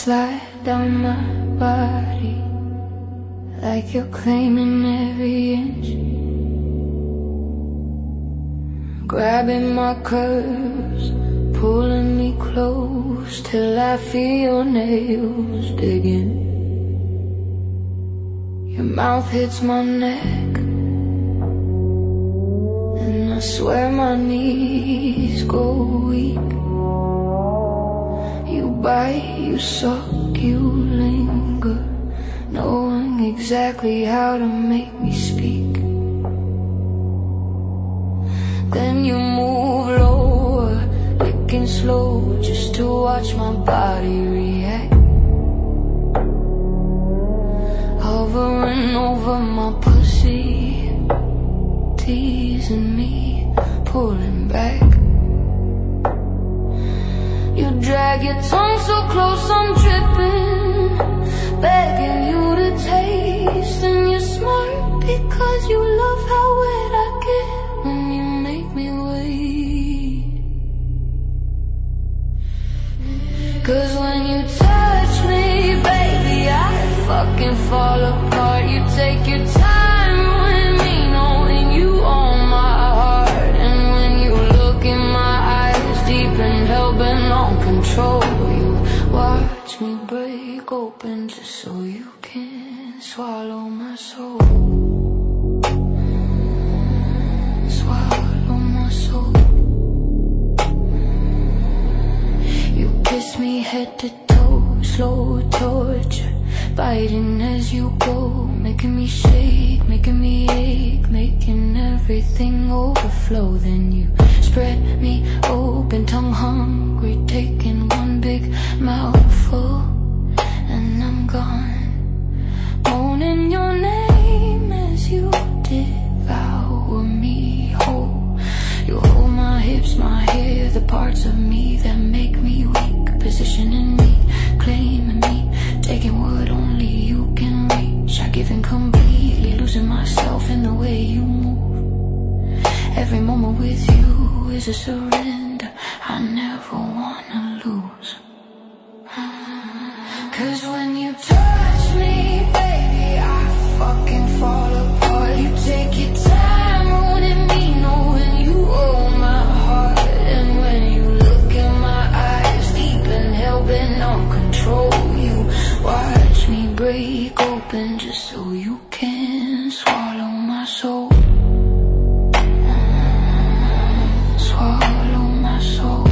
slide down my body like you're claiming every inch, grabbing my curves, pulling me close till I feel your nails digging. Your mouth hits my neck, and I swear my knees go weak. You bite, you suck, you linger, knowing exactly how to make me speak. Then you move lower, licking slow, just to watch my body react. Hovering over my pussy, teasing me, pulling back. You drag your tongue so close I'm dripping, begging you to taste. And you smart because you love how wet I get when you make me wait. 'Cause when you touch me, baby, I fucking fall apart. You take your time with me, knowing you own my heart. And when you look in my eyes, deep and hell-bent on control, you watch me break open just so you can swallow my soul. Swallow my soul. You kiss me head to toe, slow torture, biting as you go, making me shake, making me ache, making everything overflow. Then you spread me open, tongue hungry, taking one big mouthful, and I'm gone, moaning your name as you devour me whole. You hold my hips, my hair, the parts of me that make me weak, positioning me, claiming me, taking what only you can reach. I give in completely, losing myself in the way you move. Every moment with you is a surrender I never wanna lose. 'Cause when you touch me, baby, I fucking fall apart. You take your time ruining me, knowing you own my heart. And when you look in my eyes, deep and hell-bent on control, you watch me break open just so you can swallow my soul. Swallow my soul.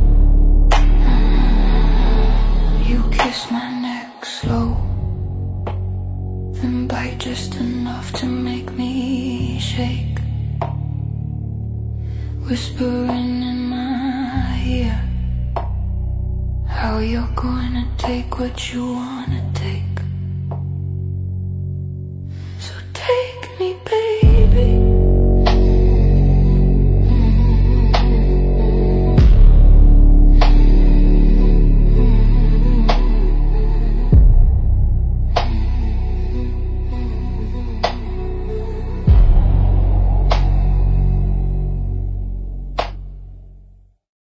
You kiss my neck slow, then bite just enough to make me shake, whispering in my ear how you're gonna take what you wanna take.